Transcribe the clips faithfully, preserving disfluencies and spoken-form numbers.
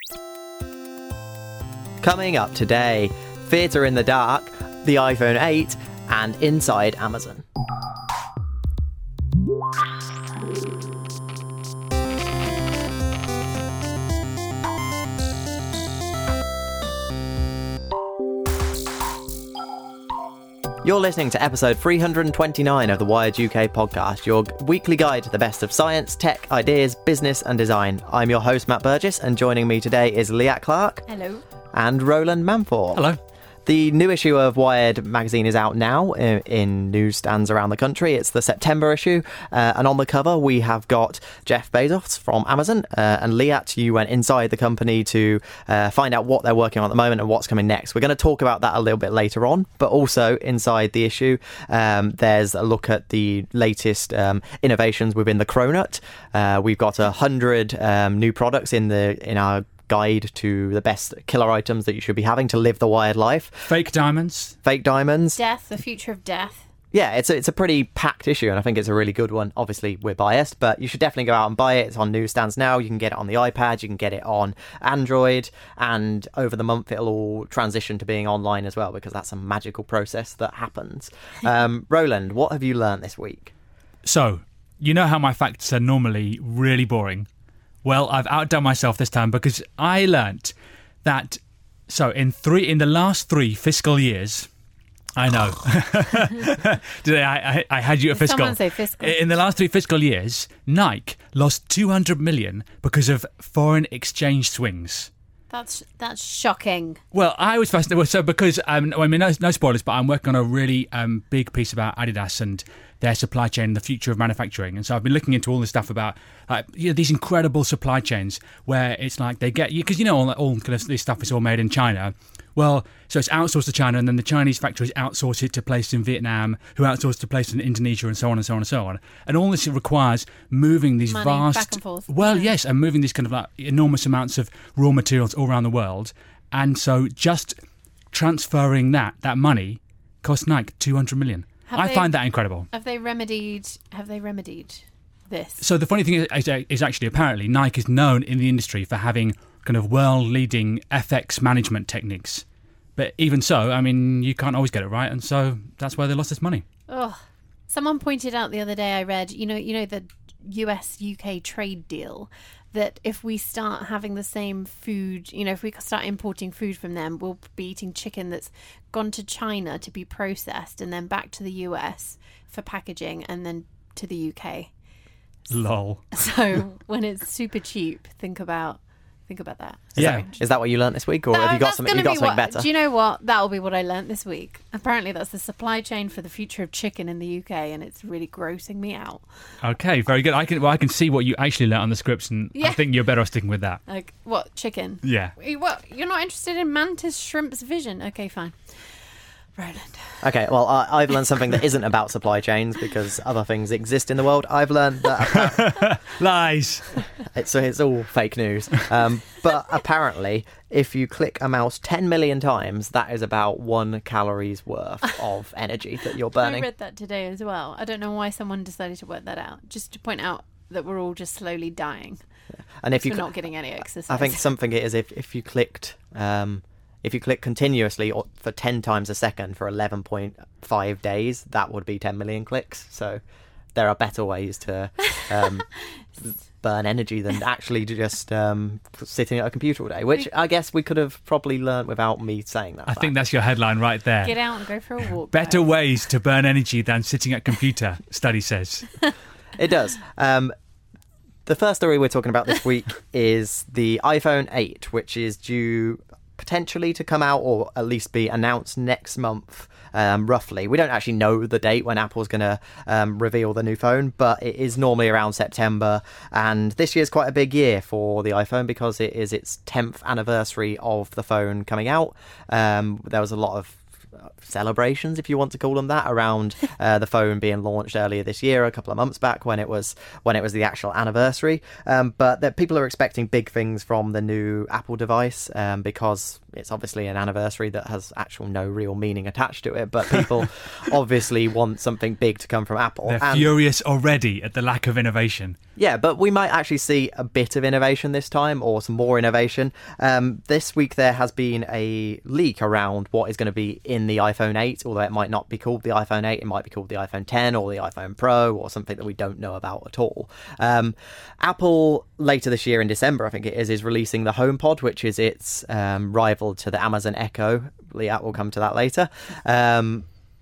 Coming up today, Theatre in the Dark, the iPhone eight, and Inside Amazon. You're listening to episode three hundred twenty-nine of the Wired U K podcast, your weekly guide to the best of science, tech, ideas, business and design. I'm your host, Matt Burgess, and joining me today is Leah Clark. Hello. And Roland Manfor. Hello. The new issue of Wired magazine is out now in, in newsstands around the country. It's the September issue, uh, and on the cover we have got Jeff Bezos from Amazon, uh, and Liat, you went inside the company to uh, find out what they're working on at the moment and what's coming next. We're going to talk about that a little bit later on, but also inside the issue um, there's a look at the latest um, innovations within the Cronut. Uh, we've got a hundred um, new products in the in our guide to the best killer items that you should be having to live the wired life. Fake diamonds. Fake diamonds. Death, the future of death. Yeah, it's a, it's a pretty packed issue, and I think it's a really good one. Obviously, we're biased, but you should definitely go out and buy it. It's on newsstands now. You can get it on the iPad, you can get it on Android, and over the month it'll all transition to being online as well, because that's a magical process that happens. Um, Roland, what have you learnt this week? So, you know how my facts are normally really boring? Well, I've outdone myself this time because I learnt that, so in three in the last three fiscal years, I know, Today I, I, I had you at fiscal. Someone say fiscal. In the last three fiscal years, Nike lost two hundred million because of foreign exchange swings. That's that's shocking. Well, I was fascinated. So because, um, I mean, no, no spoilers, but I'm working on a really um, big piece about Adidas and their supply chain, the future of manufacturing. And so I've been looking into all this stuff about uh, you know, these incredible supply chains where it's like they get, because you know all, all kind of this stuff is all made in China. Well, so it's outsourced to China, and then the Chinese factories outsource it to places in Vietnam, who outsource to places in Indonesia, and so on and so on and so on. And all this requires moving these Money vast, back and forth. well, Yeah. yes, and moving these kind of like enormous amounts of raw materials all around the world. And so just transferring that that money cost Nike two hundred million. Have I they- find that incredible. Have they remedied? Have they remedied this? So the funny thing is, is, is actually apparently Nike is known in the industry for having kind of world-leading F X management techniques. But even so, I mean, you can't always get it right, and so that's why they lost this money. Oh, someone pointed out the other day. I read, you know, you know the U S U K trade deal, that if we start having the same food, you know, if we start importing food from them, we'll be eating chicken that's gone to China to be processed and then back to the U S for packaging and then to the U K. Lol. So when it's super cheap, think about think about that. Is Yeah. that, is that what you learnt this week, or No, have you got that's something, gonna you got be something what, better? Do you know what? That'll be what I learnt this week. Apparently that's the supply chain for the future of chicken in the U K, and it's really grossing me out. Okay, very good. I can well, I can see what you actually learnt on the scripts, and Yeah. I think you're better off sticking with that. Like, what, chicken? Yeah. You- What, you're not interested in Mantis Shrimp's vision? Okay, fine. Roland. Okay, well, I, I've learned something that isn't about supply chains, because other things exist in the world. I've learned that Lies. it's, it's all fake news. Um, but apparently, if you click a mouse ten million times, that is about one calories worth of energy that you're I burning. read that today as well. I don't know why someone decided to work that out. Just to point out that we're all just slowly dying. And if you, we're cl- not getting any exercise. I think something it is if, if you clicked... Um, If you click continuously or for ten times a second for eleven point five days, that would be ten million clicks. So there are better ways to um, burn energy than actually just um, sitting at a computer all day, which I guess we could have probably learnt without me saying that. I fact. think that's your headline right there. Get out and go for a walk. Better guys. ways to burn energy than sitting at computer, study says. It does. Um, the first story we're talking about this week is the iPhone eight, which is due potentially to come out, or at least be announced next month, um, roughly. We don't actually know the date when Apple's going to um, reveal the new phone, but it is normally around September, and this year's quite a big year for the iPhone because it is its tenth anniversary of the phone coming out. Um, there was a lot of celebrations, if you want to call them that, around uh, the phone being launched earlier this year, a couple of months back when it was when it was the actual anniversary. Um, but that people are expecting big things from the new Apple device um, because it's obviously an anniversary that has actual no real meaning attached to it. But people obviously want something big to come from Apple. They're and furious already at the lack of innovation. Yeah, but we might actually see a bit of innovation this time, or some more innovation. Um, this week there has been a leak around what is going to be in the iPhone eight, although it might not be called the iPhone eight, it might be called the iPhone ten or the iPhone Pro, or something that we don't know about at all. Um, Apple, later this year in December, I think it is, is releasing the HomePod, which is its um, rival to the Amazon Echo. Yeah, we'll come to that later. Um,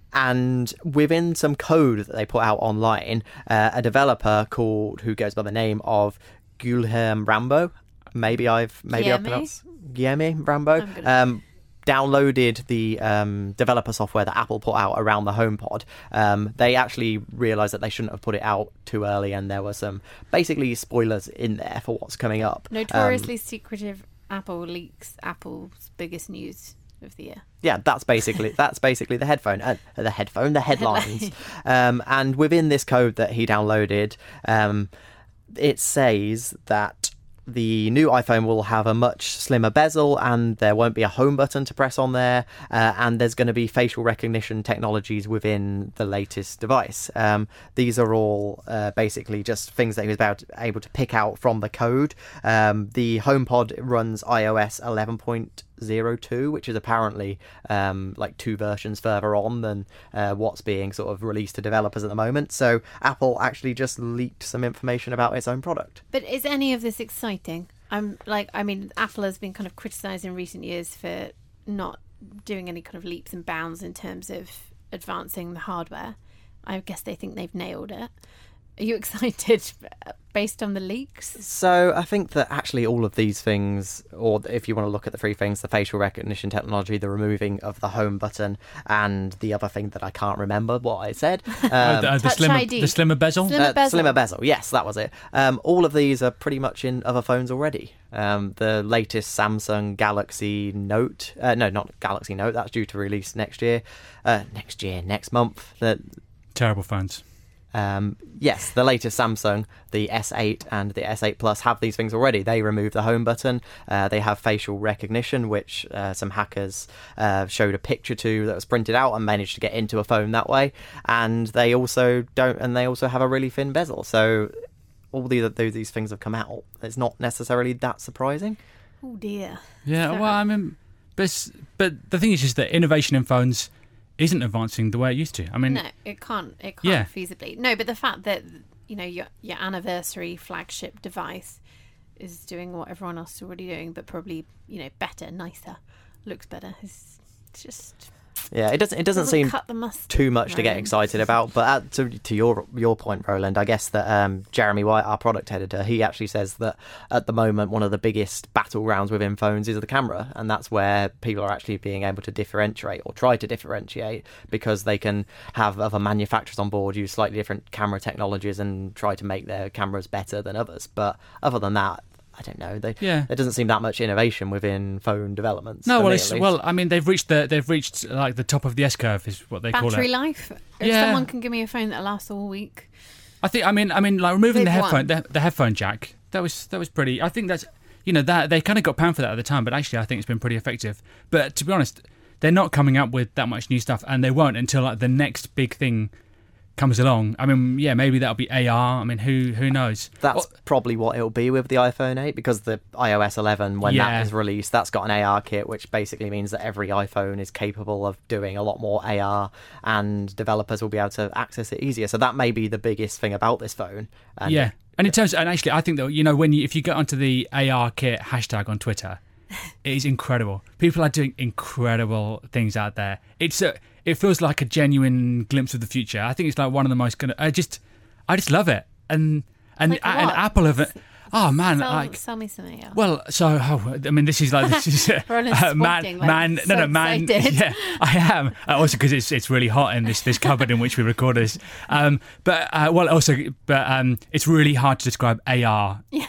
And within some code that they put out online, uh, a developer called who goes by the name of Guilherme Rambo, maybe I've maybe I've pronounced Guilherme Rambo, um, downloaded the um, developer software that Apple put out around the HomePod. Um, they actually realised that they shouldn't have put it out too early, and there were some basically spoilers in there for what's coming up. Notoriously um, secretive Apple leaks Apple's biggest news of the year. Yeah, that's basically that's basically the headphone, uh, the headphone, the headlines. um, and within this code that he downloaded, um, it says that the new iPhone will have a much slimmer bezel, and there won't be a home button to press on there, uh, and there's going to be facial recognition technologies within the latest device. Um, these are all uh, basically just things that he was about able to pick out from the code. Um, the HomePod runs iOS eleven point oh two, which is apparently um, like two versions further on than uh, what's being sort of released to developers at the moment. So Apple actually just leaked some information about its own product. But is any of this exciting? I'm like, I mean, Apple has been kind of criticised in recent years for not doing any kind of leaps and bounds in terms of advancing the hardware. I guess they think they've nailed it. Are you excited based on the leaks? So I think that actually all of these things, or if you want to look at the three things, the facial recognition technology, the removing of the home button, and the other thing that I can't remember what I said. Um, uh, the, uh, the, Touch slimmer, I D. the slimmer bezel? Slimmer uh, bezel. Slimmer bezel, yes, that was it. Um, all of these are pretty much in other phones already. Um, the latest Samsung Galaxy Note, uh, no, not Galaxy Note, that's due to release next year, uh, next year, next month. The, Terrible phones. Um, yes, the latest Samsung, the S eight and the S eight Plus have these things already. They remove the home button. Uh, they have facial recognition, which uh, some hackers uh, showed a picture to that was printed out and managed to get into a phone that way. And they also don't, and they also have a really thin bezel. So all these these things have come out. It's not necessarily that surprising. Oh dear. Yeah, So- well, I mean, but, but the thing is just that innovation in phones isn't advancing the way it used to. I mean, No, it can't. It can't Yeah. feasibly. No, but the fact that, you know, your your anniversary flagship device is doing what everyone else is already doing, but probably, you know, better, nicer, looks better. It's, it's just Yeah, it doesn't. It doesn't, doesn't seem cut the mustard, too much to get Roland. excited about. But uh, to to your your point, Roland, I guess that um, Jeremy White, our product editor, he actually says that at the moment one of the biggest battlegrounds within phones is the camera, and that's where people are actually being able to differentiate or try to differentiate, because they can have other manufacturers on board use slightly different camera technologies and try to make their cameras better than others. But other than that, I don't know. They, Yeah. There doesn't seem that much innovation within phone developments. no, for well, me, it's, at least. well, I mean, they've reached the they've reached like the top of the S curve, is what they call Battery it. life. If Yeah. someone can give me a phone that lasts all week. I think. I mean, I mean, like removing They've the headphone, won. the, the headphone jack. That was that was pretty. I think that's you know that they kind of got pound for that at the time, but actually, I think it's been pretty effective. But to be honest, they're not coming up with that much new stuff, and they won't until like the next big thing comes along. I mean, yeah, maybe that'll be A R. I mean, who who knows? That's Well, probably what it'll be with the iPhone eight, because the iOS eleven, when Yeah. that is released, that's got an A R kit, which basically means that every iPhone is capable of doing a lot more A R, and developers will be able to access it easier. So that may be the biggest thing about this phone. And yeah, and in terms, and actually, I think that you know when you if you get onto the A R kit hashtag on Twitter, it is incredible. People are doing incredible things out there. It's a, it feels like a genuine glimpse of the future. I think it's like one of the most kind of. I just, I just love it, and and Like and what? Apple have. Oh man, Sell, like. sell me something else. Well, so oh, I mean, this is like this is Roland's uh, man, squinting, like, man, so no, no, man. excited. Yeah, I am. Uh, also, because it's it's really hot in this this cupboard in which we record this. Um, but uh, well, also, but um, it's really hard to describe A R. in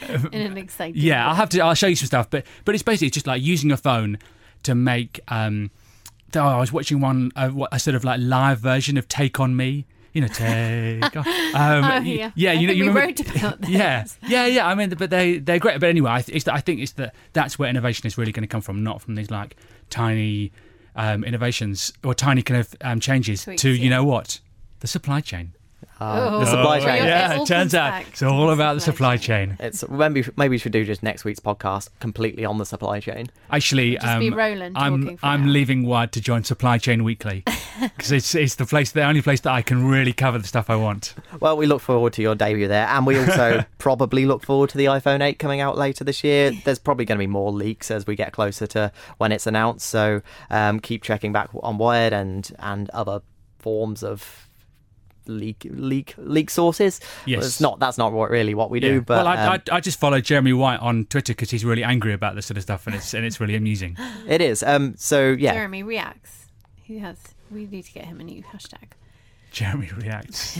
an exciting Yeah, way. I'll have to. I'll show you some stuff, but but it's basically just like using a phone to make. Um, oh, I was watching one uh, what- a sort of like live version of Take on Me. You know, take. on. Um, Oh, y- yeah. yeah. You I know, think you we remember, wrote about this. Yeah, yeah, yeah. I mean, but they they're great. But anyway, I, th- it's that I think it's that that's where innovation is really going to come from, not from these like tiny um, innovations or tiny kind of um, changes Tweaks, to you yeah. know what, the supply chain. Oh. the supply Oh, chain. Yeah, It all it turns comes out back it's to all the about the supply supply chain. It's maybe maybe we should do just next week's podcast completely on the supply chain. Actually, Just um, be Roland I'm talking for I'm now. leaving Wired to join Supply Chain Weekly because it's it's the place, the only place that I can really cover the stuff I want. Well, we look forward to your debut there, and we also probably look forward to the iPhone eight coming out later this year. There's probably going to be more leaks as we get closer to when it's announced, so um, keep checking back on Wired and and other forms of leak leak leak sources. Yes. Well, it's not that's not what, really what we do. Yeah. But well, I, um, I I just follow Jeremy White on Twitter because he's really angry about this sort of stuff, and it's and it's really amusing. it is. Um, so yeah, Jeremy reacts. He has. We need to get him a new hashtag. Jeremy reacts.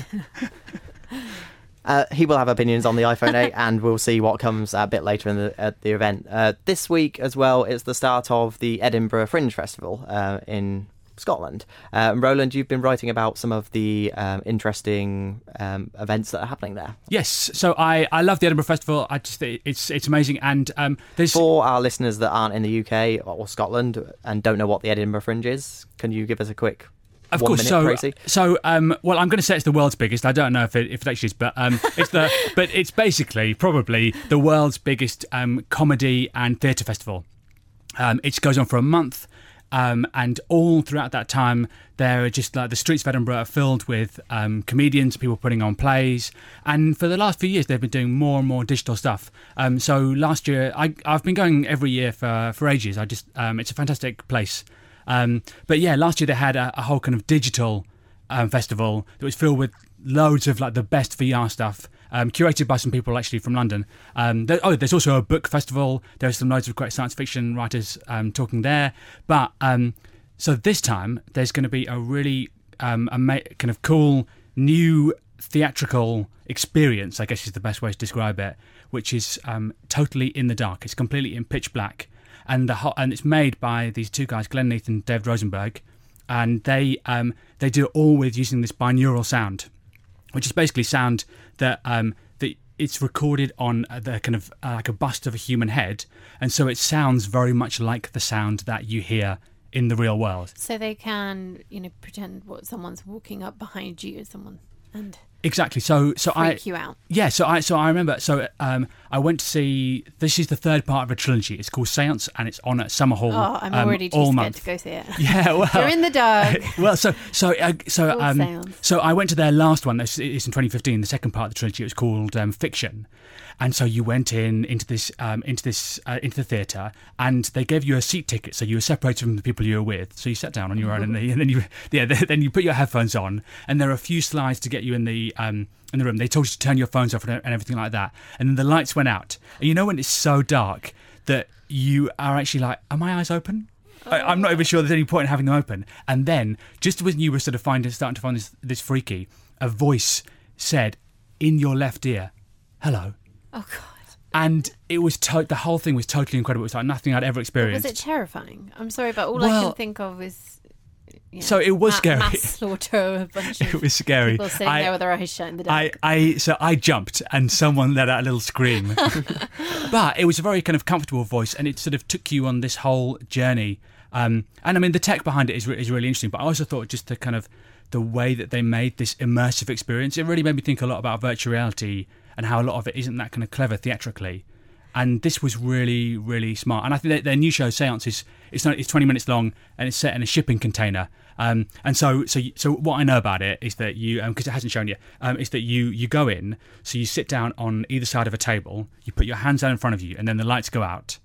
Uh, he will have opinions on the iPhone eight, and we'll see what comes a bit later in the at the event. Uh, this week as well, it's the start of the Edinburgh Fringe Festival uh, in Scotland. Uh, Roland, you've been writing about some of the um, interesting um, events that are happening there. Yes, so I, I love the Edinburgh Festival. I just it's it's amazing, and um, there's For our listeners that aren't in the U K or Scotland and don't know what the Edinburgh Fringe is, can you give us a quick Of one course, minute, so Tracy? so um, well, I'm going to say it's the world's biggest. I don't know if it if it actually is, but um, it's the but it's basically probably the world's biggest um, comedy and theatre festival. Um, it goes on for a month, um, and all throughout that time, there are just like the streets of Edinburgh are filled with um, comedians, people putting on plays, and for the last few years, they've been doing more and more digital stuff. Um, so last year, I, I've been going every year for for ages. I just um, it's a fantastic place. Um, but yeah, last year they had a, a whole kind of digital um, festival that was filled with loads of like the best V R stuff, um, curated by some people actually from London. Um, there, oh, there's also a book festival. There's some loads of great science fiction writers um, talking there. But um, so this time there's going to be a really um, ama- kind of cool new theatrical experience, I guess is the best way to describe it, which is um, totally in the dark. It's completely in pitch black. And the ho- and it's made by these two guys, Glenn Neath and David Rosenberg, and they um, they do it all with using this binaural sound, which is basically sound that um, that it's recorded on the kind of uh, like a bust of a human head, and so it sounds very much like the sound that you hear in the real world. So they can, you know, pretend what someone's walking up behind you as someone and Exactly. So so I freak you out. Yeah, so I so I remember. So um, I went to see. This is the third part of a trilogy. It's called Seance, and it's on at Summer Hall. Oh, I'm um, already too all scared month. to go see it. Yeah, well, You're in the dark. well, so so uh, so Cool um, Seance. so I went to their last one. This is in twenty fifteen. The second part of the trilogy. It was called um, Fiction, and so you went in into this um, into this uh, into the theatre, and they gave you a seat ticket, so you were separated from the people you were with. So you sat down on your own, and, and then you yeah then you put your headphones on, and there are a few slides to get you in the um, in the room. They told you to turn your phones off and, and everything like that, and then the lights went out. And you know when it's so dark that you are actually like, are my eyes open? I, I'm not even sure there's any point in having them open. And then, just when you were sort of finding, starting to find this, this freaky, a voice said in your left ear, "Hello." Oh God. And it was to- the whole thing was totally incredible. It was like nothing I'd ever Was experienced. it terrifying? I'm sorry, but all I Well- can think of is. You know, So it was ma- scary. Mass slaughter of a bunch of It was scary. people sitting I- there with their eyes shut in the dark. I, I so I jumped and someone let out a little scream. But it was a very kind of comfortable voice, and it sort of took you on this whole journey. Um, and I mean, the tech behind it is, re- is really interesting. But I also thought just the kind of the way that they made this immersive experience, it really made me think a lot about virtual reality and how a lot of it isn't that kind of clever theatrically. And this was really, really smart. And I think that their new show, Seance, is it's, not, it's twenty minutes long, and it's set in a shipping container. Um, and so, so, so what I know about it is that you, because um, it hasn't shown yet, um, is that you you go in, so you sit down on either side of a table, you put your hands down in front of you, and then the lights go out,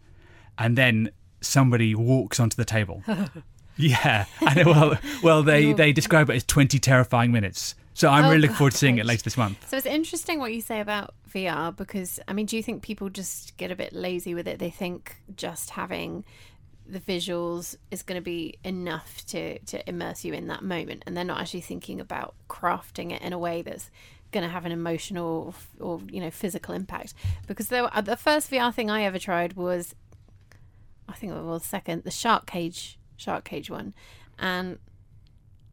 and then somebody walks onto the table. Yeah, and well, well, they they describe it as twenty terrifying minutes. So I'm Oh, really looking forward to God. seeing it later this month. So it's interesting what you say about V R because, I mean, do you think people just get a bit lazy with it? They think just having the visuals is going to be enough to, to immerse you in that moment, and they're not actually thinking about crafting it in a way that's going to have an emotional or, you know, physical impact. Because there, were- the first V R thing I ever tried was, I think it was the second, the Shark Cage, Shark Cage one, and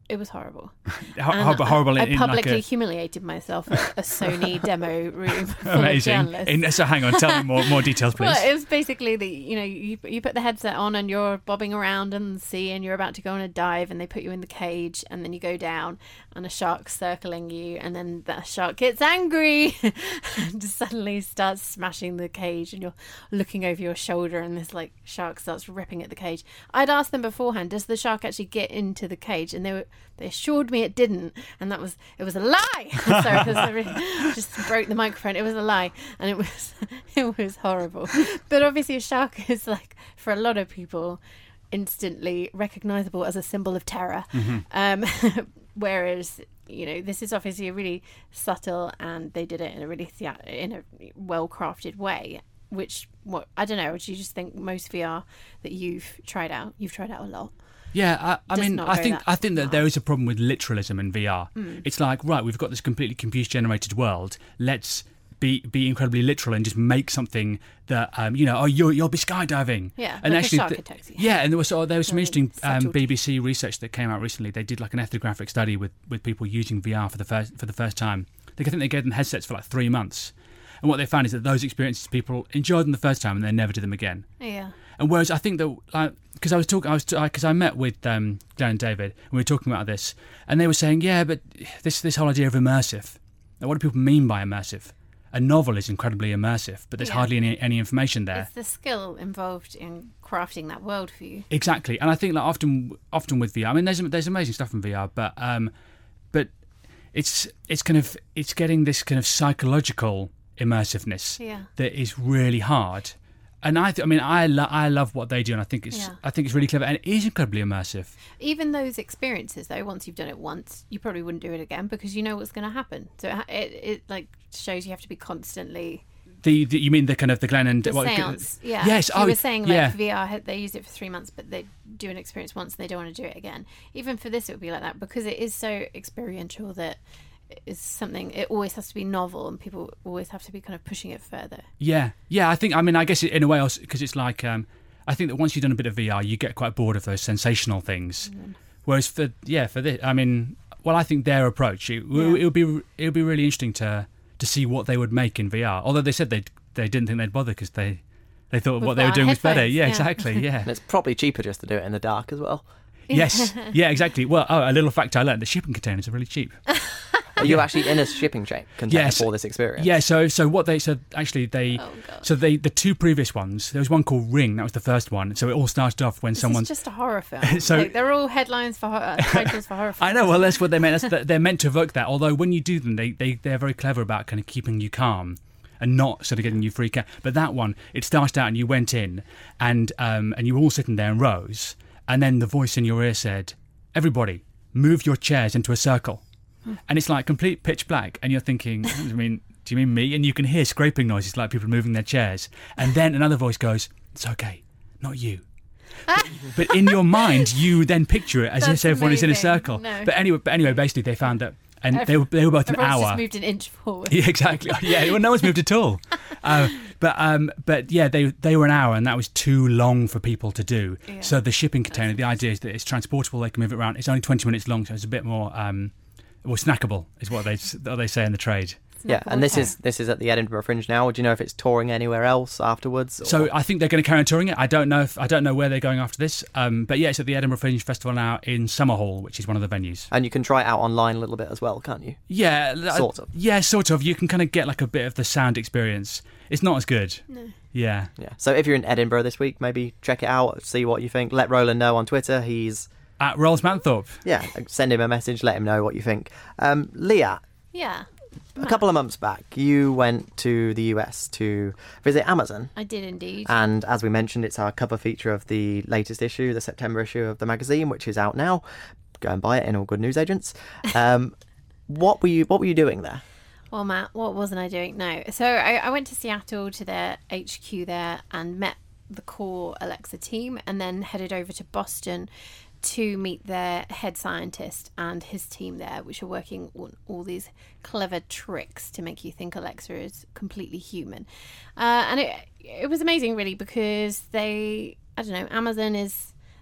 it was horrible. Hor- And horrible. I, in, I in publicly like a, humiliated myself at a Sony demo room full amazing. of journalists. In, so hang on, tell me more more details, please. Well, it was basically the you know you you put the headset on and you're bobbing around in the sea and you're about to go on a dive and they put you in the cage and then you go down and a shark's circling you and then that shark gets angry and just suddenly starts smashing the cage and you're looking over your shoulder and this like shark starts ripping at the cage. I'd asked them beforehand, does the shark actually get into the cage? And they were they assured me it didn't, and that was it was a lie. Sorry, because I really just broke the microphone. It was a lie, and it was it was horrible. But obviously, a shark is like for a lot of people instantly recognizable as a symbol of terror. Mm-hmm. Um, whereas you know this is obviously a really subtle, and they did it in a really thea- in a well crafted way. Which what I don't know. Do you just think most V R that you've tried out, you've tried out a lot? Yeah, I, I Does mean, not I go think that I think that far. there is a problem with literalism in V R. Mm. It's like, right, we've got this completely computer-generated world. Let's be be incredibly literal and just make something that um, you know, oh, you'll you'll be skydiving. Yeah, and like a actually, shark th- attacks you. yeah, and there was so there was some Very interesting um, subtle. B B C research that came out recently. They did like an ethnographic study with, with people using V R for the first for the first time. They, I think they gave them headsets for like three months, and what they found is that those experiences people enjoyed them the first time and they never did them again. Yeah. And whereas I think that, like, because I was talking, I was because I met with um, Glenn and David, and we were talking about this, and they were saying, yeah, but this this whole idea of immersive. Now, what do people mean by immersive? A novel is incredibly immersive, but there's Yeah. hardly any any information there. It's the skill involved in crafting that world for you. Exactly, and I think like often often with V R, I mean, there's there's amazing stuff in V R, but um, but it's it's kind of it's getting this kind of psychological immersiveness Yeah. that is really hard. And I, th- I mean, I, lo- I love what they do, and I think it's, Yeah. I think it's really clever, and it is incredibly immersive. Even those experiences, though, once you've done it once, you probably wouldn't do it again because you know what's going to happen. So it, ha- it, it like shows you have to be constantly The, the you mean the kind of the Glenn and the what- seance. Yeah. Yes. You oh, were saying like yeah. V R, had- they used it for three months, but they do an experience once and they don't want to do it again. Even for this, it would be like that because it is so experiential that it's something. It always has to be novel, and people always have to be kind of pushing it further. Yeah, yeah. I think. I mean, I guess in a way, because it's like, um, I think that once you've done a bit of V R, you get quite bored of those sensational things. Mm. Whereas for yeah, for this, I mean, well, I think their approach it, Yeah. it would be it would be really interesting to to see what they would make in V R. Although they said they they didn't think they'd bother because they they thought With what they were our doing was better. headphones, Yeah, yeah. exactly. Yeah. And it's probably cheaper just to do it in the dark as well. Yes. Yeah. Exactly. Well, oh, a little fact I learned: the shipping containers are really cheap. Are you actually in a shipping chain container Yes. for this experience? Yeah, so so what they said actually they Oh, God. so they the two previous ones, there was one called Ring, that was the first one. So it all started off when This someone is just a horror film. So- like, they're all headlines for horror, titles for horror films. I know, well that's what they meant. That's, they're meant to evoke that. Although when you do them, they they they're very clever about kind of keeping you calm and not sort of getting you freak out. But that one, it started out and you went in and um and you were all sitting there in rows, and then the voice in your ear said, "Everybody, move your chairs into a circle." And it's like complete pitch black, and you're thinking, I mean, do you mean me? And you can hear scraping noises like people moving their chairs. And then another voice goes, "It's okay, not you." But, but in your mind, you then picture it as That's if everyone is in a amazing. circle. No. But anyway, but anyway, basically they found that, and they were they were both an Everyone's hour. just moved an inch forward. Yeah, exactly. Yeah, well, no one's moved at all. Uh, but um, but yeah, they they were an hour, and that was too long for people to do. Yeah. So the shipping container, the idea is that it's transportable; they can move it around. It's only twenty minutes long, so it's a bit more um, well, snackable, is what they what they say in the trade. Yeah, and this is this is at the Edinburgh Fringe now. Do you know if it's touring anywhere else afterwards? Or? So I think they're going to carry on touring it. I don't know if I don't know where they're going after this. Um, but yeah, it's at the Edinburgh Fringe Festival now in Summerhall, which is one of the venues. And you can try it out online a little bit as well, can't you? Yeah, th- Sort of. Yeah, sort of. You can kind of get like a bit of the sound experience. It's not as good. No. Yeah. Yeah. So if you're in Edinburgh this week, maybe check it out, see what you think. Let Roland know on Twitter. He's At Rolls Manthorpe. yeah. Send him a message. Let him know what you think. Um, Leah, Yeah. a couple of months back, you went to the U S to visit Amazon. I did indeed. And as we mentioned, it's our cover feature of the latest issue, the September issue of the magazine, which is out now. Go and buy it in all good newsagents. Um, what were you What were you doing there? Well, Matt, what wasn't I doing? No. So I, I went to Seattle to their H Q there and met the core Alexa team, and then headed over to Boston to meet their head scientist and his team there, which are working on all these clever tricks to make you think Alexa is completely human. Uh, and it it was amazing, really, because they, I don't know, Amazon is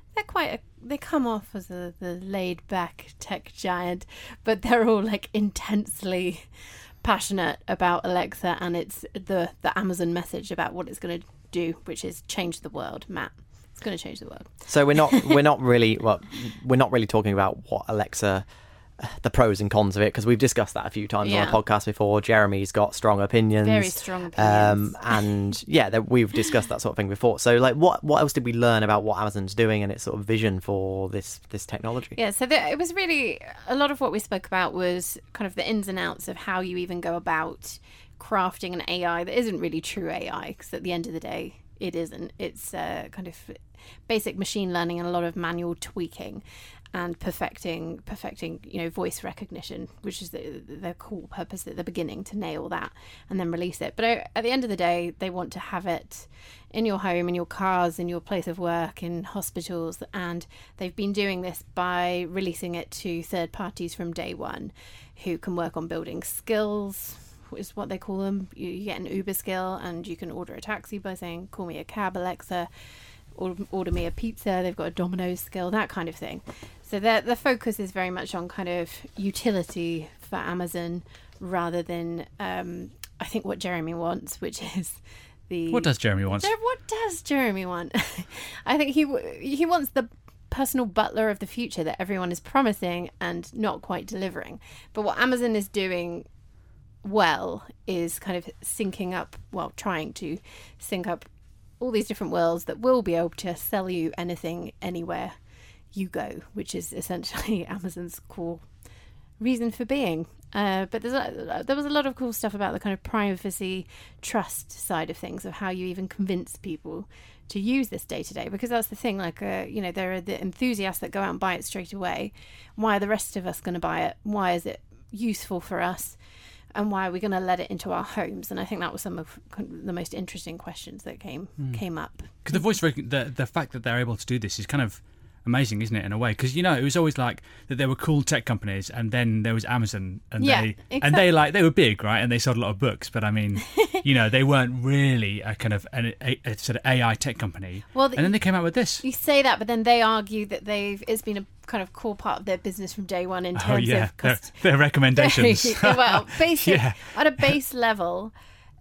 they're quite a, they come off as a, the laid back tech giant, but they're all like intensely passionate about Alexa and it's the the Amazon message about what it's going to do, which is change the world. Matt, it's going to change the world. So we're not we're not really well we're not really talking about what Alexa, the pros and cons of it, because we've discussed that a few times Yeah. on the podcast before. Jeremy's got strong opinions, Very strong opinions. um, and yeah, that we've discussed that sort of thing before. So, like, what what else did we learn about what Amazon's doing and its sort of vision for this this technology? Yeah, so the, it was really a lot of what we spoke about was kind of the ins and outs of how you even go about crafting an A I that isn't really true A I, because at the end of the day, it isn't. It's uh, kind of basic machine learning and a lot of manual tweaking and perfecting, perfecting, you know, voice recognition, which is the, the core purpose at the beginning, to nail that and then release it. But at the end of the day, they want to have it in your home, in your cars, in your place of work, in hospitals, and they've been doing this by releasing it to third parties from day one, who can work on building skills, is what they call them. You, you get an Uber skill, and you can order a taxi by saying, "Call me a cab, Alexa," or order me a pizza. They've got a Domino's skill, that kind of thing. So the the focus is very much on kind of utility for Amazon, rather than um, I think what Jeremy wants, which is the What does Jeremy want? What does Jeremy want? I think he w- he wants the personal butler of the future that everyone is promising and not quite delivering. But what Amazon is doing well is kind of syncing up, well, trying to sync up all these different worlds that will be able to sell you anything, anywhere you go, which is essentially Amazon's core reason for being. Uh, but there's a, there was a lot of cool stuff about the kind of privacy trust side of things, of how you even convince people to use this day to day, because that's the thing, like, uh, you know, there are the enthusiasts that go out and buy it straight away. Why are the rest of us going to buy it? Why is it useful for us? And why are we going to let it into our homes? And I think that was some of the most interesting questions that came mm. came up. Because the voice, the the fact that they're able to do this is kind of amazing, isn't it, in a way? Because, you know, it was always like that there were cool tech companies, and then there was Amazon, and yeah, they exactly. and they like they were big, right? And they sold a lot of books, but I mean, you know, they weren't really a kind of a, a, a sort of A I tech company. Well, the, and then they came out with this. You say that, but then they argue that they've it's been a kind of core part of their business from day one in terms oh, yeah. of cost- their, their recommendations. Well, basic yeah. at a base level.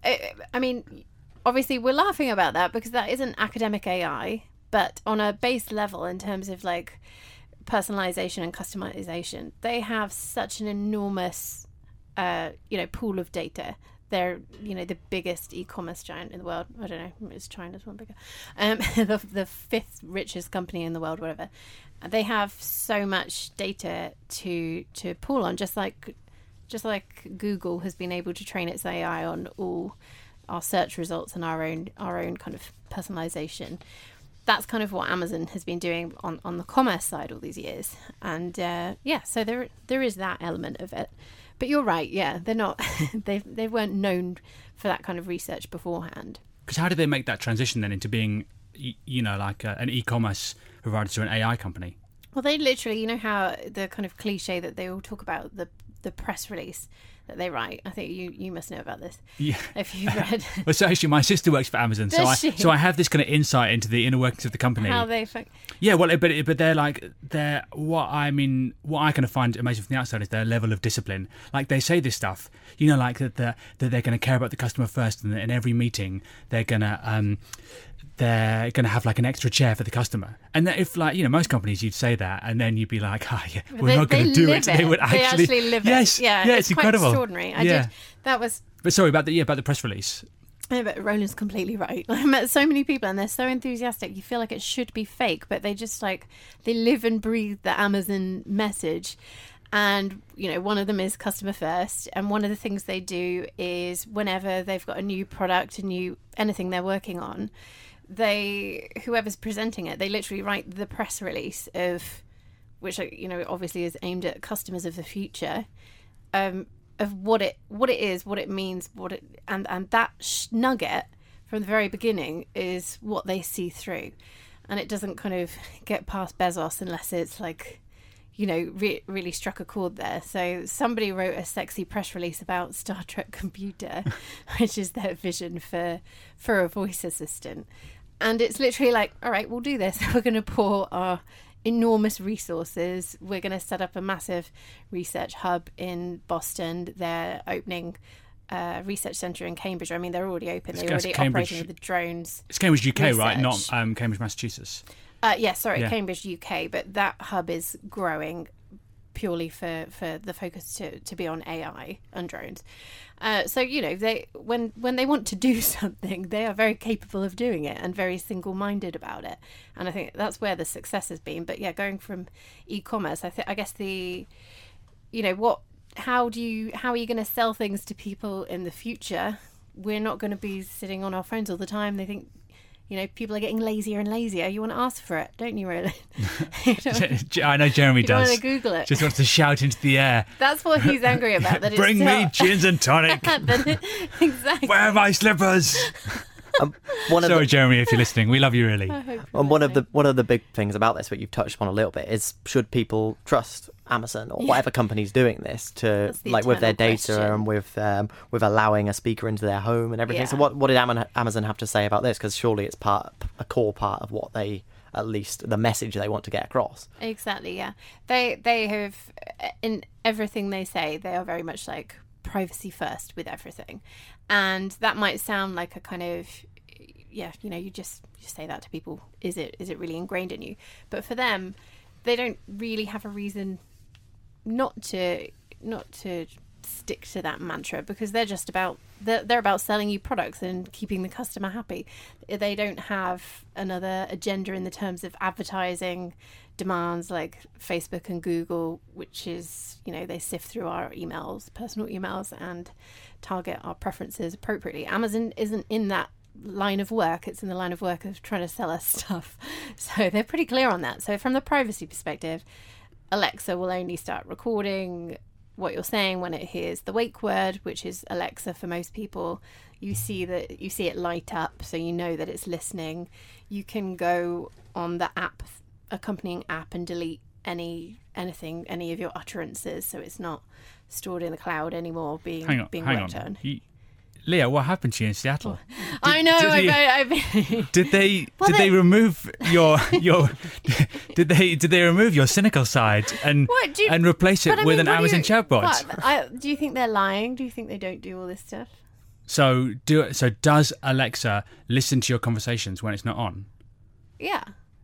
I mean, obviously, we're laughing about that because that isn't academic A I, but on a base level, in terms of like personalization and customization, they have such an enormous, uh, you know, pool of data. They're, you know, the biggest e-commerce giant in the world. I don't know, is China's one bigger? Um, the, the fifth richest company in the world, whatever. They have so much data to to pull on, just like just like Google has been able to train its A I on all our search results and our own our own kind of personalization. That's kind of what Amazon has been doing on, on the commerce side all these years. And uh, yeah, so there there is that element of it. But you're right, yeah, they're not they they weren't known for that kind of research beforehand. Because how did they make that transition then into being, you know, like a, an e-commerce provider to an A I company? Well, they literally, you know how the kind of cliche that they all talk about, the the press release that they write. I think you, you must know about this. Yeah. If you've read. Well, so actually, my sister works for Amazon, so Does I she? so I have this kind of insight into the inner workings of the company. How they. Fuck- yeah, well, but but they're like they're what I mean. What I kind of find amazing from the outside is their level of discipline. Like they say this stuff, you know, like that they're, that they're going to care about the customer first, and in every meeting they're going to. Um, they're going to have like an extra chair for the customer. And that if like, you know, most companies you'd say that and then you'd be like, oh yeah, we're they, not going to do it. it. They would actually, they actually live yes, it. Yeah, yeah, it's, it's quite incredible. extraordinary. I yeah. did, that was... But sorry, about the, yeah, about the press release. Yeah, but Roland's completely right. I met so many people and they're so enthusiastic. You feel like it should be fake, but they just like, they live and breathe the Amazon message. And, you know, one of them is customer first. And one of the things they do is whenever they've got a new product, a new, anything they're working on, they, whoever's presenting it, they literally write the press release of, which, you know, obviously is aimed at customers of the future, um, of what it what it is, what it means, what it and and that sh- nugget from the very beginning is what they see through, and it doesn't kind of get past Bezos unless it's like, you know, re- really struck a chord there. So somebody wrote a sexy press release about Star Trek Computer, which is their vision for for a voice assistant. and it's literally like, all right, we'll do this. We're going to pour our enormous resources. We're going to set up a massive research hub in Boston. They're opening a research centre in Cambridge. I mean, they're already open. It's- They're it's already Cambridge- operating with the drones. It's Cambridge, U K, right? Not Research. um, Cambridge, Massachusetts. Uh, yeah, sorry, Yeah. Cambridge, U K. But that hub is growing purely for, for the focus to, to be on A I and drones. Uh, so, you know, they when when they want to do something, they are very capable of doing it and very single-minded about it. And I think that's where the success has been. But yeah, going from e-commerce, I think I guess the, you know, what, how do you, how are you going to sell things to people in the future? We're not going to be sitting on our phones all the time. They think, you know, people are getting lazier and lazier. You want to ask for it, don't you, really? you don't, I know Jeremy you don't does. want to Google it. Just wants to shout into the air. That's what he's angry about. That it's Bring me still- gins and tonic. That- exactly. Where are my slippers? Um, one of Sorry, the, Jeremy, if you're listening. We love you really. I hope and one of the you're one of the big things about this, what you've touched upon a little bit, is should people trust Amazon or Yeah. whatever company's doing this to That's the like with their eternal data question. and with um, with allowing a speaker into their home and everything. So Yeah. what what did Amazon Amazon have to say about this? Because surely it's part a core part of what they, at least the message they want to get across. Exactly, yeah. They they have, in everything they say, they are very much like privacy first with everything. And that might sound like a kind of, yeah, you know, you just you say that to people. Is it is it really ingrained in you? But for them, they don't really have a reason not to not to stick to that mantra, because they're just about they're, they're about selling you products and keeping the customer happy. They don't have another agenda in the terms of advertising demands like Facebook and Google, which is, you know, they sift through our emails, personal emails, and target our preferences appropriately. Amazon isn't in that line of work. It's in the line of work of trying to sell us stuff. So they're pretty clear on that. So from the privacy perspective, Alexa will only start recording what you're saying when it hears the wake word, which is Alexa for most people. You see that you see it light up, so you know that it's listening. You can go on the app, accompanying app, and delete any anything, any of your utterances, so it's not stored in the cloud anymore, being Hang on, being hang worked on. on. You, Leah, what happened to you in Seattle? I know. did I he- bet, I bet. Did they Well, did they- they remove your your did they did they remove your cynical side and What, do you- and replace it But I with mean, an what do Amazon you- chatbot? what? I, do you think they're lying? Do you think they don't do all this stuff? So do so does Alexa listen to your conversations when it's not on? Yeah.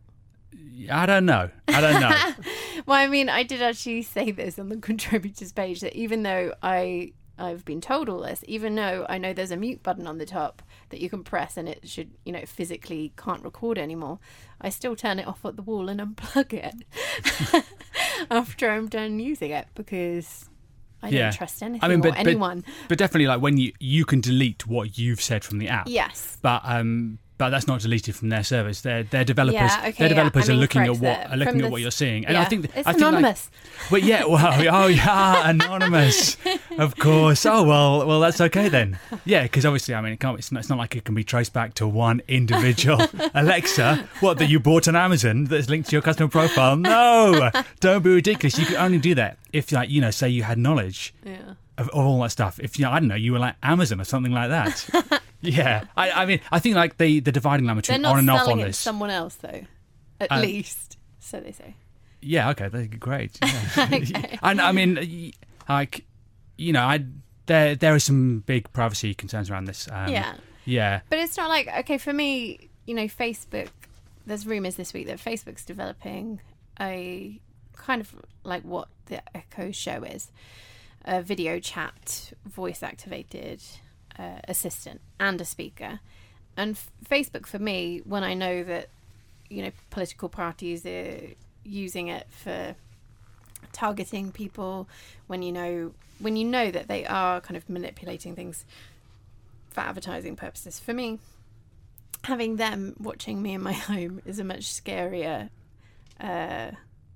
I don't know. I don't know. Well, I mean, I did actually say this on the contributors page, that even though I I've been told all this, even though I know there's a mute button on the top that you can press and it should, you know, physically can't record anymore, I still turn it off at the wall and unplug it after I'm done using it, because I Yeah. don't trust anything I mean, but, or anyone. but but definitely, like when you you can delete what you've said from the app. Yes. But um, but that's not deleted from their service. Their their developers, Yeah, okay, their yeah. developers I mean, are looking at correct what that. are looking From at the- what you're seeing, and yeah. I think It's I think anonymous. Like, well, yeah, well, oh yeah, anonymous, of course. Oh well, well that's okay then. Yeah, because obviously, I mean, it can't. It's not, it's not like it can be traced back to one individual Alexa. What, that you bought on Amazon that's linked to your customer profile? No, don't be ridiculous. You can only do that if, like, you know, say you had knowledge. Yeah. Of, of all that stuff. If you know, I don't know, you were like Amazon or something like that. Yeah, I, I mean, I think like the the dividing line They're between not on and off selling on it to this. someone else, though. At Um, least. So they say. Yeah, okay, that's great. Yeah. Okay. And I mean, y- like, you know, I there there are some big privacy concerns around this. Um, Yeah. yeah, But it's not like, okay, for me, you know, Facebook, there's rumours this week that Facebook's developing a kind of like what the Echo Show is, a video chat, voice activated uh, assistant and a speaker. And f- Facebook, for me, when I know that, you know, political parties are using it for targeting people, when you know when you know that they are kind of manipulating things for advertising purposes, for me, having them watching me in my home is a much scarier uh,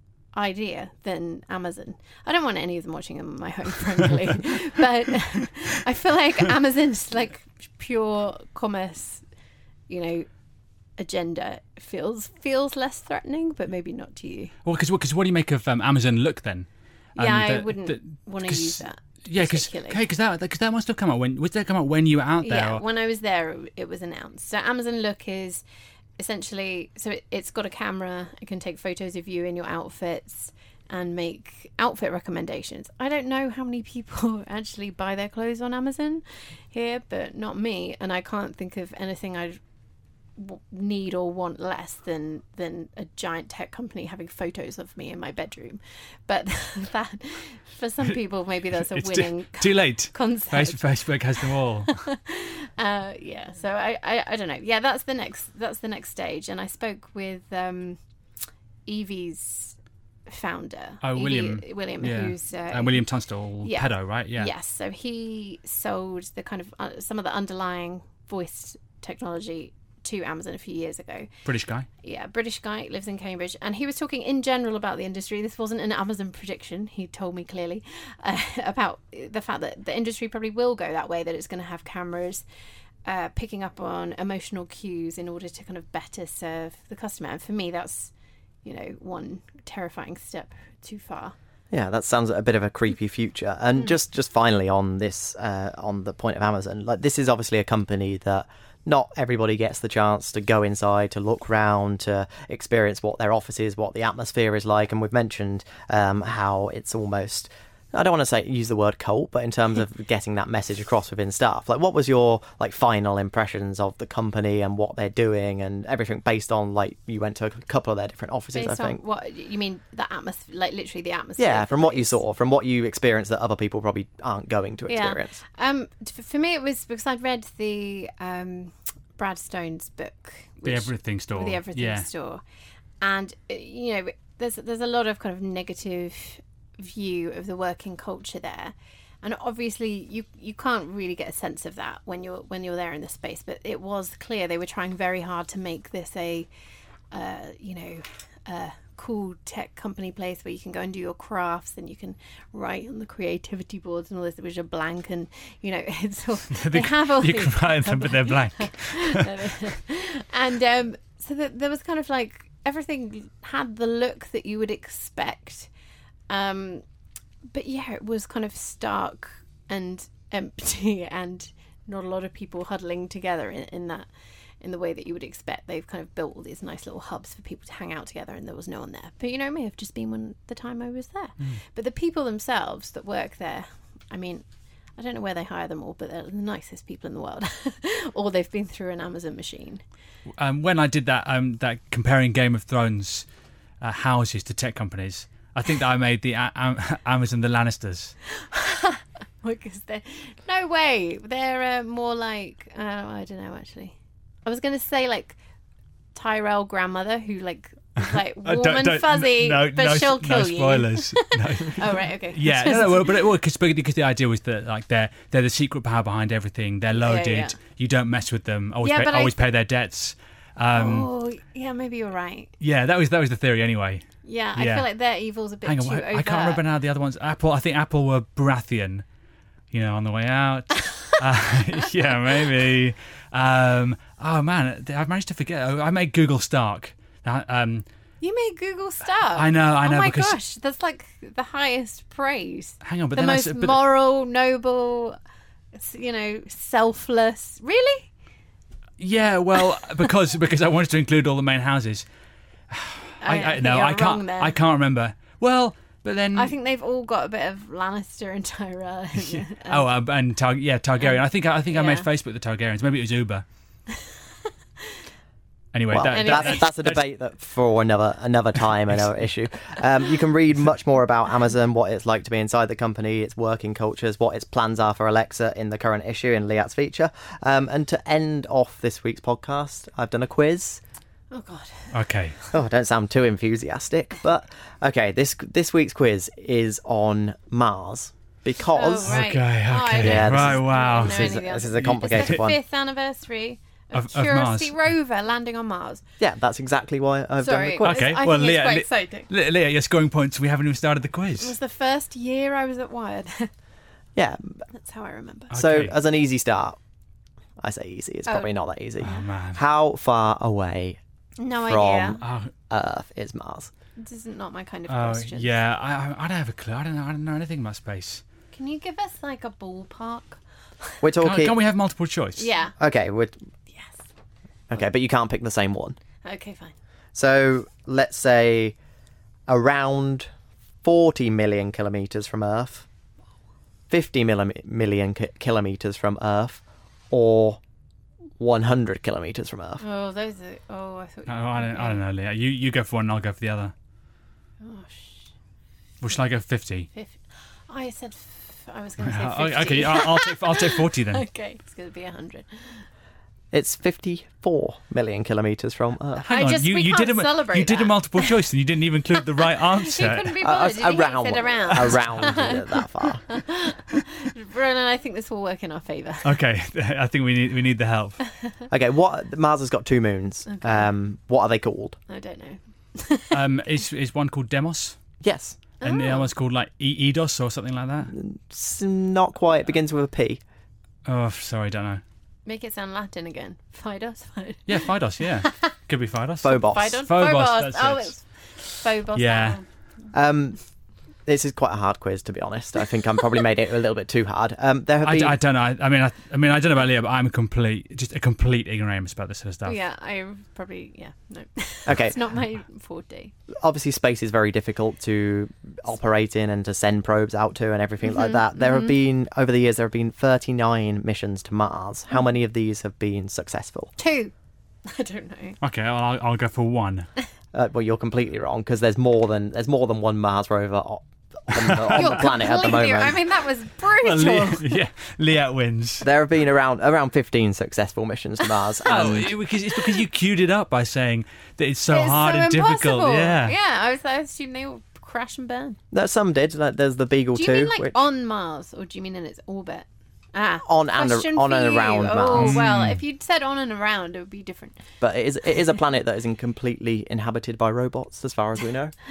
idea than Amazon. I don't want any of them watching them in my home, frankly, but I feel like Amazon's like pure commerce, you know, agenda feels feels less threatening, but maybe not to you. well, because because what do you make of um, Amazon Look then? Um, Yeah, I the- wouldn't the- want to 'cause- use that. Yeah, because particularly. that because that must have come out when was that come out when you were out there? Yeah, or- when I was there, it was announced. So Amazon Look is essentially, so it, it's got a camera. It can take photos of you in your outfits and make outfit recommendations. I don't know how many people actually buy their clothes on Amazon here, but not me. And I can't think of anything I'd w- need or want less than than a giant tech company having photos of me in my bedroom. But that, for some people, maybe that's a It's winning too, too late. concept. Face- Facebook has them all. uh, yeah, so I, I, I don't know. Yeah, that's the next that's the next stage. And I spoke with um, Evie's founder. Oh, Evie- William. William, Yeah. who's uh, And William Tunstall, yeah. pedo, right? Yeah. Yes, so he sold the kind of uh, some of the underlying voice technology to Amazon a few years ago. British guy. Yeah, British guy, lives in Cambridge, and he was talking in general about the industry. This wasn't an Amazon prediction, he told me clearly, uh, about the fact that the industry probably will go that way, that it's going to have cameras uh, picking up on emotional cues in order to kind of better serve the customer. And for me, that's, you know, one terrifying step too far. Yeah, that sounds a bit of a creepy future. And Mm. just, just finally on this, uh, on the point of Amazon, like this is obviously a company that not everybody gets the chance to go inside, to look round, to experience what their office is, what the atmosphere is like. And we've mentioned um, how it's almost, I don't want to say use the word cult, but in terms of getting that message across within staff. Like, what was your like final impressions of the company and what they're doing and everything based on, like, you went to a couple of their different offices, Based I think. on what you mean, the atmosphere, like literally the atmosphere. Yeah, of from the what you place. saw, from what you experienced that other people probably aren't going to Yeah. experience. Um, t- for me, it was because I'd read the um, Brad Stone's book, The which- Everything Store. the Everything yeah. Store, and uh, you know, there's there's a lot of kind of negative view of the working culture there, and obviously you you can't really get a sense of that when you're when you're there in the space. But it was clear they were trying very hard to make this a uh, you know a cool tech company place where you can go and do your crafts and you can write on the creativity boards and all this, which are blank, and you know it's all, they have all You these can write them, but they're blank. and um, so the, there was kind of like everything had the look that you would expect, um, but yeah, it was kind of stark and empty, and not a lot of people huddling together in, in that in the way that you would expect. They've kind of built all these nice little hubs for people to hang out together, and there was no one there. But you know, it may have just been when the time I was there. Mm. But the people themselves that work there, I mean, I don't know where they hire them all, but they're the nicest people in the world. Or they've been through an Amazon machine. Um, when I did that, um, that comparing Game of Thrones uh, houses to tech companies, I think that I made the a- Am- Amazon the Lannisters. Because they're no way. They're uh, more like uh, I don't know actually. I was going to say like Tyrell grandmother who like is like Uh, warm don't- and don't- fuzzy, no, but no, she'll kill no you. spoilers. No. Oh right, okay. Yeah, no, no, well, but it, well, cause, because the idea was that like they're they're the secret power behind everything. They're loaded. yeah. You don't mess with them. Always, Yeah, pay, but I- always pay their debts. Um, Oh yeah, maybe you're right. Yeah, that was that was the theory anyway. Yeah, I Yeah. feel like their evil's a bit Hang on, too wait, overt. I can't remember now the other ones. Apple, I think Apple were Baratheon. You know, on the way out. uh, yeah, maybe. Um, oh man, I've managed to forget. I made Google Stark. Uh, um, You made Google Stark. I know, I know. Oh my because gosh, that's like the highest praise. hang on, but the then I most s- but, moral, noble, s- you know, selfless. Really? yeah, well, because because I wanted to include all the main houses. I, I I, think no, you're I wrong can't. there. I can't remember. Well, but then. I think they've all got a bit of Lannister and Tyrell. and- Oh, uh, and Tar- yeah, Targaryen. I think I think I made yeah. Facebook the Targaryens. Maybe it was Uber. Anyway, Well, that, Anyway. that- that's, that's a debate that for another another time, another issue. Um, you can read much more about Amazon, what it's like to be inside the company, its working cultures, what its plans are for Alexa in the current issue in Liat's feature. Um, and to end off this week's podcast, I've done a quiz. Oh God. Okay. Oh, don't sound too enthusiastic, but okay. This this week's quiz is on Mars because Oh, right. Okay, Oh, I okay. don't- Yeah, this right, is- wow. I don't This know is- any of the this is answers. a complicated It's the one. fifth anniversary of, Of- of Curiosity Mars. rover landing on Mars. yeah, that's exactly why I've Sorry. done the quiz. Okay, I well, think Leah- it's quite Le- exciting. Le- Leah, your scoring points. We haven't even started the It quiz. was the first year I was at Wired. Yeah. That's how I remember. So Okay. as an easy start, I say easy. It's Oh. probably not that easy. Oh man. How far away No from- idea. Oh, Earth is Mars? This is not my kind of oh question. yeah. I, I I don't have a clue. I don't know. I don't know anything about space. Can you give us like a ballpark? We're Can't, talking. can't we have multiple choice? Yeah. Okay, we're Yes. okay, but you can't pick the same one. Okay, fine. So let's say around forty million kilometres from Earth, fifty milli- million ki- kilometres from Earth, or one hundred kilometres from Earth. Oh, those are. Oh, I thought. Oh, You I don't, I don't know, Leah. You you go for one, and I'll go for the other. Oh, sh- Or shall I go fifty? fifty. I said. F- I was going to say Oh, fifty. okay, I'll, I'll take I'll take forty then. Okay, it's going to be a hundred. It's fifty-four million kilometres from Earth. Hang I on, just- you, we you can't did a celebrate you did a that. multiple choice and you didn't even include the right You answer. couldn't be Uh, bothered. Did you? around, You said around. around it that far. Ronan, I think this will work in our favour. Okay, I think we need we need the help. Okay, what Mars has got two moons. Okay. Um, what are they called? I don't know. Um, is is one called Demos Yes, and the Oh. other one's called like e- Eidos or something like that? it's not quite. It begins with a P. Oh, sorry, don't know. Make it sound Latin again. Fidos. Fidos. Yeah, Fidos. Yeah, could be Fidos. Phobos. Phidon? Phobos, that's Oh, it. it's Phobos. Yeah. Um, this is quite a hard quiz, to be honest. I think I'm probably made it a little bit too hard. Um, there have I, been. I don't know. I, I mean, I, I mean, I don't know about Leah, but I'm a complete, just a complete ignoramus about this sort of stuff. Yeah, I probably. Yeah, no. Okay. It's not my forte. Obviously, space is very difficult to operate in and to send probes out to and everything like that. There have been, over the years, there have been thirty-nine missions to Mars. How many of these have been successful? Two. I don't know. Okay, well, I'll, I'll go for one. Uh, well, you're completely wrong because there's more than there's more than one Mars rover o- on the, on the You're planet at the completely- moment. I mean, that was Well, brutal. Leah, yeah, Leah wins. There have been around around fifteen successful missions to Mars. Oh, and it- because it's because you queued it up by saying that it's so It's hard so and difficult. impossible. Yeah. Yeah, I was. I assumed they all crash and burn. no, some did. Like, there's the Beagle Do you two, mean like which on Mars, or do you mean in its orbit? Ah, on and question on for and you. around Oh Mars. well, if you'd said on and around, it would be different. But it is it is a planet that isn't completely inhabited by robots, as far as we know.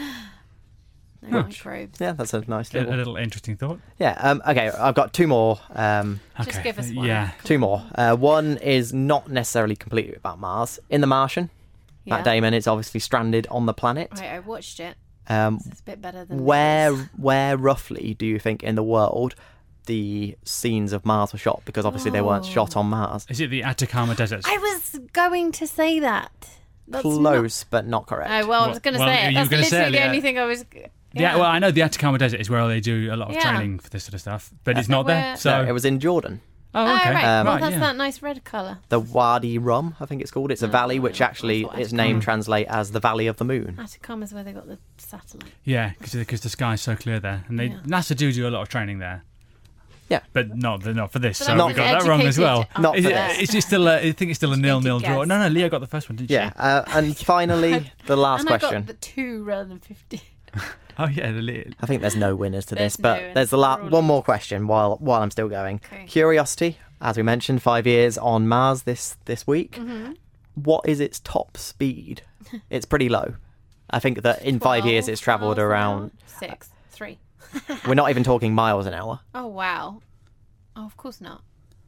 No microbes. Yeah, that's a nice A, a little. little interesting thought. Yeah. Um, okay, I've got two more. Um, Okay. Just give us one. Yeah. two more. Uh, one is not necessarily completely about Mars. In The Martian, Yeah. Matt Damon is obviously stranded on the planet. Right, I watched it. Um, It's a bit better than where this. where roughly do you think in the world the scenes of Mars were shot? Because obviously they weren't Oh. shot on Mars. Is it the Atacama Desert? I was going to say that. That's Close, but not correct. Not... Oh, well, I was What- going to well, say you it. were That's gonna say literally it, the yeah. only thing I was. Yeah, well, I know the Atacama Desert is where they do a lot of Yeah. training for this sort of stuff, but it's But not there. where- So, No, it was in Jordan. oh, Oh, okay, right. Um, well, right, that's yeah. that nice red colour. The Wadi Rum, I think it's called. It's a Oh, valley which I actually thought its Atacama. name translate as the Valley of the Moon. Atacama's where they got the satellite. Yeah, because the sky's so clear there, and they Yeah. NASA do do a lot of training there. Yeah. but not not for this. But So I'm we got that wrong as well. educated Not Is for it, this. is it still? A, I think it's still a nil nil Educated draw. guess. No, no, Leah got the first one, didn't Yeah, she? uh, and finally, the last and question. I got the two rather than fifty. Oh yeah, the Leah. I think there's no winners to There's this, but no winners. there's the la- We're all one more question while while I'm still going. Okay. Curiosity, as we mentioned, five years on Mars this this week. Mm-hmm. What is its top speed? It's pretty low. I think that in five years it's travelled twelve miles an around. hour? Six. Three. We're not even talking miles an hour. Oh, wow. Oh, of course not.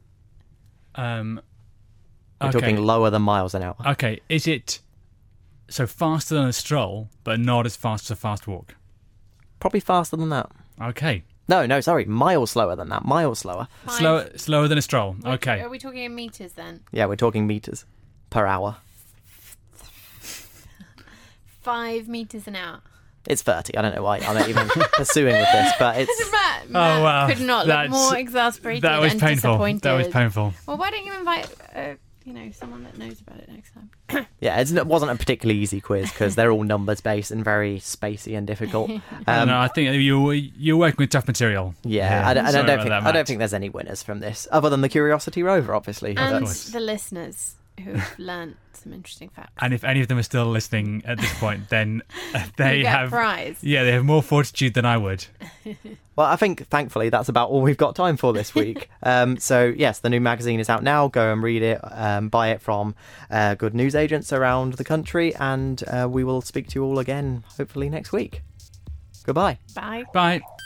Um, We're okay. talking lower than miles an hour. Okay, is it so faster than a stroll, but not as fast as a fast walk? Probably faster than that. Okay, No, no, sorry, miles slower than that. Miles slower. Five- slower slower than a stroll. We're- Okay, Are we talking in meters then? Yeah, we're talking meters per hour. Five meters an hour. It's thirty. I don't know why I'm not even pursuing with this, but it's Matt, Matt Oh, wow. could not look That's- more exasperated that was and painful. disappointed. That was painful. Well, why don't you invite, uh, you know, someone that knows about it next time? yeah, it's, it wasn't a particularly easy quiz because they're all numbers based and very spacey and difficult. I don't know. Um, I think you you're working with tough material. yeah, I, don't- I Sorry don't about think that, I Matt. don't think there's any winners from this other than the Curiosity rover, obviously. And course. the listeners who have learnt some interesting facts. And if any of them are still listening at this point, then uh, they you get have a prize. yeah, they have more fortitude than I would. Well, I think thankfully that's about all we've got time for this week. um, so yes, the new magazine is out now. Go and read it. Um, buy it from uh, good news agents around the country, and uh, we will speak to you all again hopefully next week. Goodbye. Bye. Bye.